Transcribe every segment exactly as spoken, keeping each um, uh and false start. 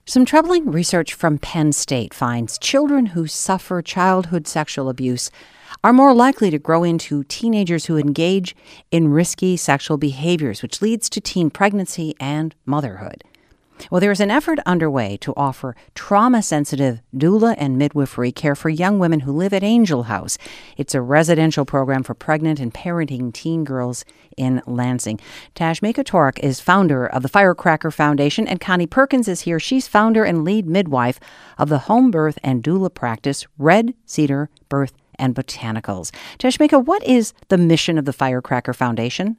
Some troubling research from Penn State finds children who suffer childhood sexual abuse are more likely to grow into teenagers who engage in risky sexual behaviors, which leads to teen pregnancy and motherhood. Well, there is an effort underway to offer trauma-sensitive doula and midwifery care for young women who live at Angel House. It's a residential program for pregnant and parenting teen girls in Lansing. Tashmika Torek is founder of the Firecracker Foundation, and Connie Perkins is here. She's founder and lead midwife of the home birth and doula practice, Red Cedar Birth and Botanicals. Tashmika, what is the mission of the Firecracker Foundation?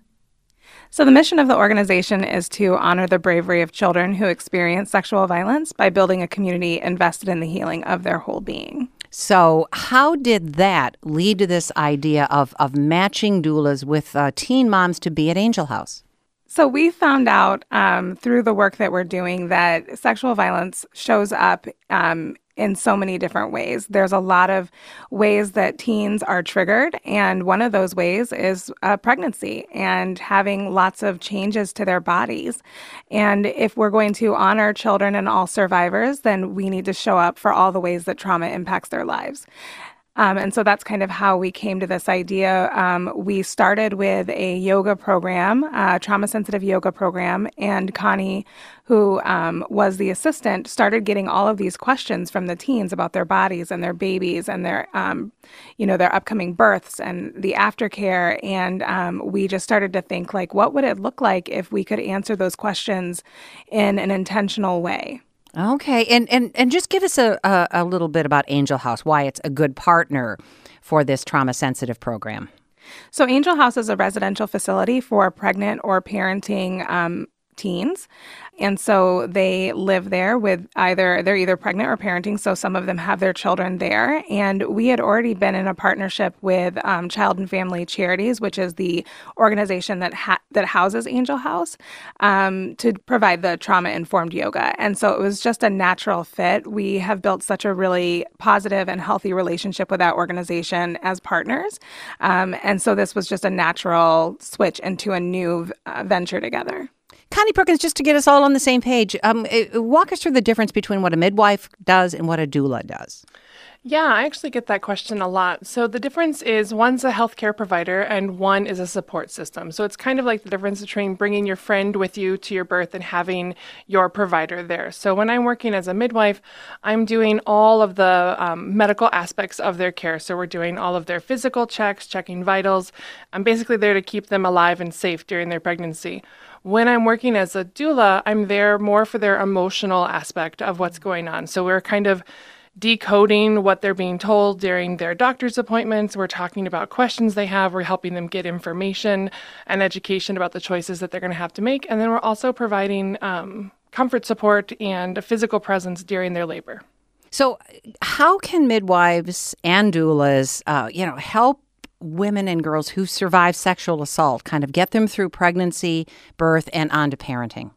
So the mission of the organization is to honor the bravery of children who experience sexual violence by building a community invested in the healing of their whole being. So how did that lead to this idea of, of matching doulas with uh, teen moms to be at Angel House? So we found out um, through the work that we're doing that sexual violence shows up um, in so many different ways. There's a lot of ways that teens are triggered, and one of those ways is uh, pregnancy and having lots of changes to their bodies. And if we're going to honor children and all survivors, then we need to show up for all the ways that trauma impacts their lives. Um, and so that's kind of how we came to this idea. Um, we started with a yoga program, a trauma-sensitive yoga program, and Connie, who um, was the assistant, started getting all of these questions from the teens about their bodies and their babies and their, um, you know, their upcoming births and the aftercare. And um, we just started to think, like, what would it look like if we could answer those questions in an intentional way? Okay, and and and just give us a, a, a little bit about Angel House, why it's a good partner for this trauma-sensitive program. So Angel House is a residential facility for pregnant or parenting um, teens. And so they live there with either, they're either pregnant or parenting, so some of them have their children there. And we had already been in a partnership with um, Child and Family Charities, which is the organization that ha- that houses Angel House, um, to provide the trauma-informed yoga. And so it was just a natural fit. We have built such a really positive and healthy relationship with that organization as partners. Um, and so this was just a natural switch into a new uh, venture together. Connie Perkins, just to get us all on the same page, um, walk us through the difference between what a midwife does and what a doula does. Yeah, I actually get that question a lot. So the difference is one's a healthcare provider and one is a support system. So it's kind of like the difference between bringing your friend with you to your birth and having your provider there. So when I'm working as a midwife, I'm doing all of the um, medical aspects of their care. So we're doing all of their physical checks, checking vitals. I'm basically there to keep them alive and safe during their pregnancy. When I'm working as a doula, I'm there more for their emotional aspect of what's going on. So we're kind of decoding what they're being told during their doctor's appointments. We're talking about questions they have. We're helping them get information and education about the choices that they're going to have to make. And then we're also providing um, comfort support and a physical presence during their labor. So how can midwives and doulas, uh, you know, help women and girls who survive sexual assault, kind of get them through pregnancy, birth, and on to parenting?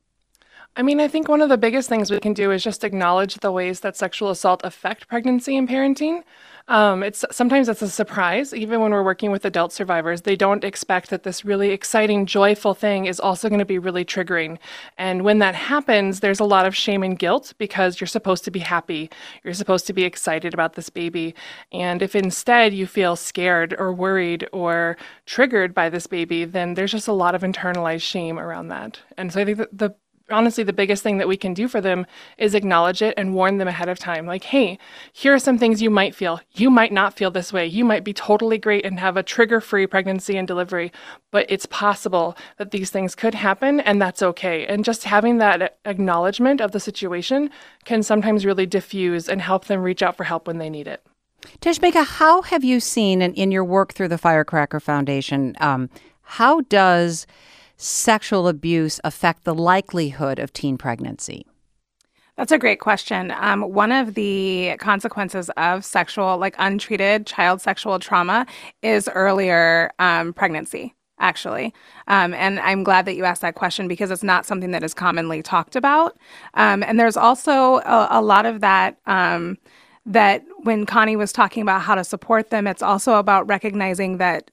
I mean, I think one of the biggest things we can do is just acknowledge the ways that sexual assault affect pregnancy and parenting. Um, it's sometimes it's a surprise, even when we're working with adult survivors. They don't expect that this really exciting, joyful thing is also going to be really triggering. And when that happens, there's a lot of shame and guilt because you're supposed to be happy. You're supposed to be excited about this baby. And if instead you feel scared or worried or triggered by this baby, then there's just a lot of internalized shame around that. And so I think that the honestly, the biggest thing that we can do for them is acknowledge it and warn them ahead of time. Like, hey, here are some things you might feel. You might not feel this way. You might be totally great and have a trigger-free pregnancy and delivery, but it's possible that these things could happen, and that's okay. And just having that acknowledgement of the situation can sometimes really diffuse and help them reach out for help when they need it. Tashmika, how have you seen in, in your work through the Firecracker Foundation, um, how does sexual abuse affect the likelihood of teen pregnancy? That's a great question. Um, one of the consequences of sexual, like untreated child sexual trauma is earlier um, pregnancy, actually. Um, and I'm glad that you asked that question because it's not something that is commonly talked about. Um, and there's also a, a lot of that um, that when Connie was talking about how to support them, it's also about recognizing that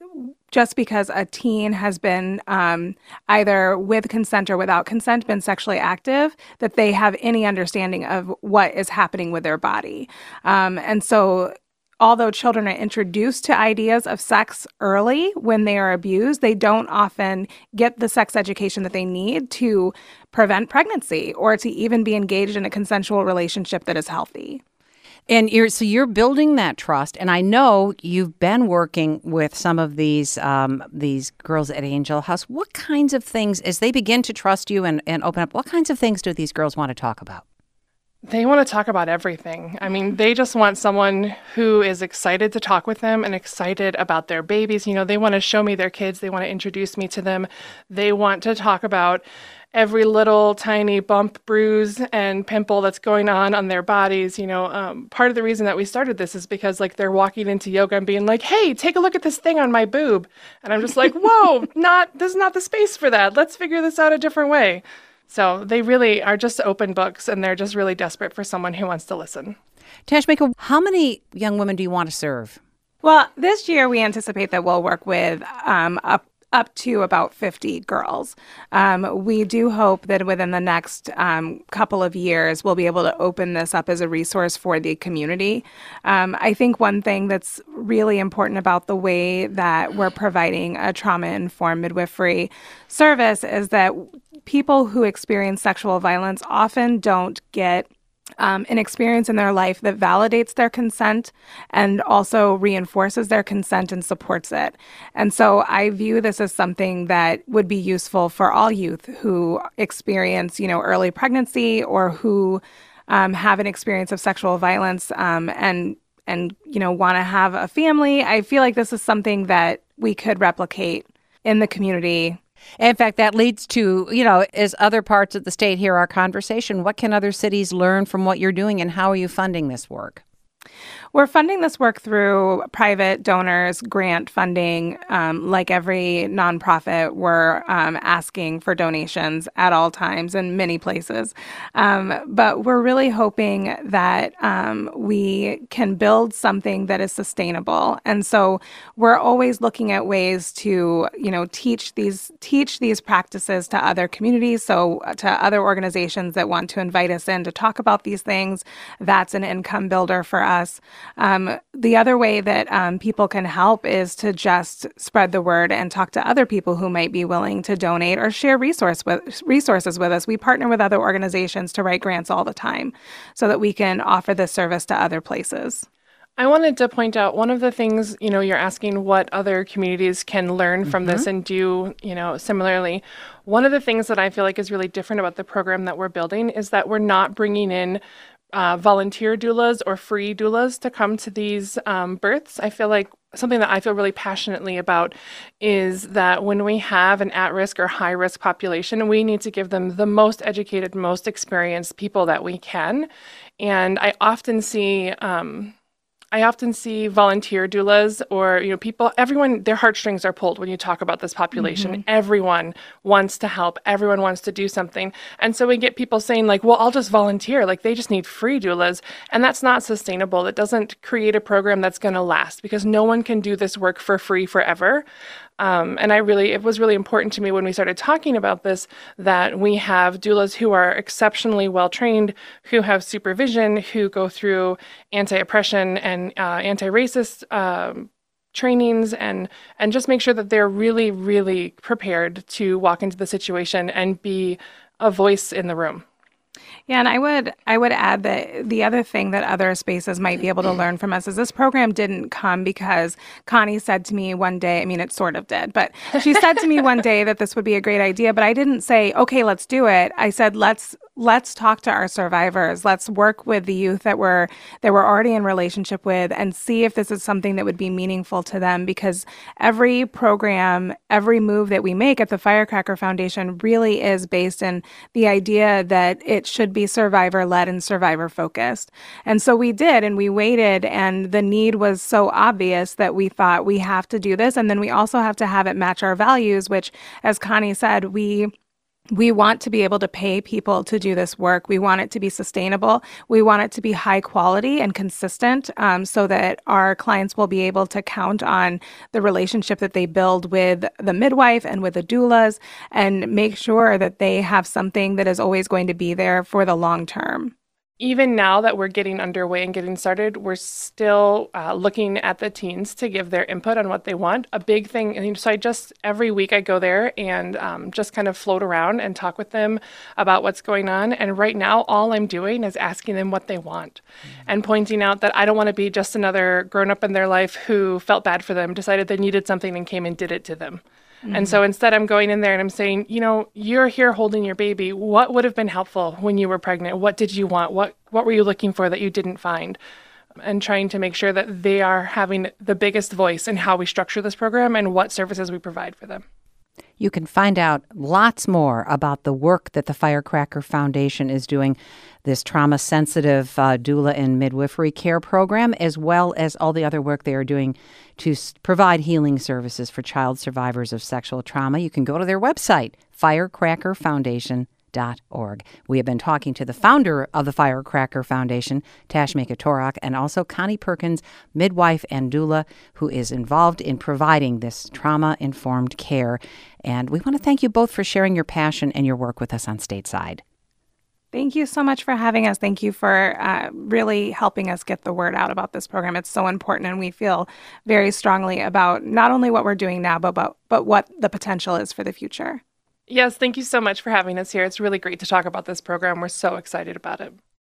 just because a teen has been um, either with consent or without consent been sexually active, that they have any understanding of what is happening with their body. Um, and so although children are introduced to ideas of sex early when they are abused, they don't often get the sex education that they need to prevent pregnancy or to even be engaged in a consensual relationship that is healthy. And you're, so you're building that trust, and I know you've been working with some of these um, these girls at Angel House. What kinds of things, as they begin to trust you and, and open up, what kinds of things do these girls want to talk about? They want to talk about everything. I mean, they just want someone who is excited to talk with them and excited about their babies. You know, they want to show me their kids. They want to introduce me to them. They want to talk about every little tiny bump, bruise, and pimple that's going on on their bodies. You know, um, part of the reason that we started this is because, like, they're walking into yoga and being like, hey, take a look at this thing on my boob. And I'm just like, whoa, not, this is not the space for that. Let's figure this out a different way. So they really are just open books, and they're just really desperate for someone who wants to listen. Tashmica, how many young women do you want to serve? Well, this year we anticipate that we'll work with um, up up to about fifty girls. Um, we do hope that within the next um, couple of years, we'll be able to open this up as a resource for the community. Um, I think one thing that's really important about the way that we're providing a trauma-informed midwifery service is that people who experience sexual violence often don't get Um, an experience in their life that validates their consent and also reinforces their consent and supports it. And so I view this as something that would be useful for all youth who experience, you know, early pregnancy or who um, have an experience of sexual violence um, and, and, you know, want to have a family. I feel like this is something that we could replicate in the community. In fact, that leads to, you know, as other parts of the state hear our conversation, what can other cities learn from what you're doing, and how are you funding this work? We're funding this work through private donors, grant funding. Um, like every nonprofit, we're um, asking for donations at all times in many places. Um, but we're really hoping that um, we can build something that is sustainable. And so we're always looking at ways to, you know, teach these teach these practices to other communities. So to other organizations that want to invite us in to talk about these things, that's an income builder for us. Um, the other way that um, people can help is to just spread the word and talk to other people who might be willing to donate or share resource with, resources with us. We partner with other organizations to write grants all the time so that we can offer this service to other places. I wanted to point out one of the things, you know, you're asking what other communities can learn from mm-hmm. this and do, you know, similarly. One of the things that I feel like is really different about the program that we're building is that we're not bringing in Uh, volunteer doulas or free doulas to come to these um, births. I feel like something that I feel really passionately about is that when we have an at-risk or high-risk population, we need to give them the most educated, most experienced people that we can. And I often see um, I often see volunteer doulas or, you know, people, everyone, their heartstrings are pulled when you talk about this population. Mm-hmm. Everyone wants to help. Everyone wants to do something. And so we get people saying like, well, I'll just volunteer. Like they just need free doulas. And that's not sustainable. That doesn't create a program that's going to last because no one can do this work for free forever. Um, and I really, it was really important to me when we started talking about this that we have doulas who are exceptionally well trained, who have supervision, who go through anti-oppression and uh, anti-racist um, trainings, and and just make sure that they're really, really prepared to walk into the situation and be a voice in the room. Yeah, and I would I would add that the other thing that other spaces might be able to learn from us is this program didn't come because Connie said to me one day, I mean, it sort of did, but she said to me one day that this would be a great idea, but I didn't say, okay, let's do it. I said, let's let's talk to our survivors. Let's work with the youth that we're that we're already in relationship with and see if this is something that would be meaningful to them, because every program, every move that we make at the Firecracker Foundation really is based in the idea that it should be survivor-led and survivor-focused. And so we did, and we waited, and the need was so obvious that we thought we have to do this, and then we also have to have it match our values, which, as Connie said, we We want to be able to pay people to do this work. We want it to be sustainable. We want it to be high quality and consistent, um, so that our clients will be able to count on the relationship that they build with the midwife and with the doulas, and make sure that they have something that is always going to be there for the long term. Even now that we're getting underway and getting started, we're still uh, looking at the teens to give their input on what they want. A big thing, and so I just, every week I go there and um, just kind of float around and talk with them about what's going on. And right now, all I'm doing is asking them what they want, mm-hmm. and pointing out that I don't want to be just another grown up in their life who felt bad for them, decided they needed something and came and did it to them. Mm-hmm. And so instead I'm going in there and I'm saying, you know, you're here holding your baby. What would have been helpful when you were pregnant? What did you want? What what were you looking for that you didn't find? And trying to make sure that they are having the biggest voice in how we structure this program and what services we provide for them. You can find out lots more about the work that the Firecracker Foundation is doing, this trauma-sensitive uh, doula and midwifery care program, as well as all the other work they are doing to s- provide healing services for child survivors of sexual trauma. You can go to their website, firecracker foundation dot org. We have been talking to the founder of the Firecracker Foundation, Tashmika Torak, and also Connie Perkins, midwife and doula, who is involved in providing this trauma-informed care. And we want to thank you both for sharing your passion and your work with us on Stateside. Thank you so much for having us. Thank you for uh, really helping us get the word out about this program. It's so important, and we feel very strongly about not only what we're doing now, but, but, but what the potential is for the future. Yes, thank you so much for having us here. It's really great to talk about this program. We're so excited about it.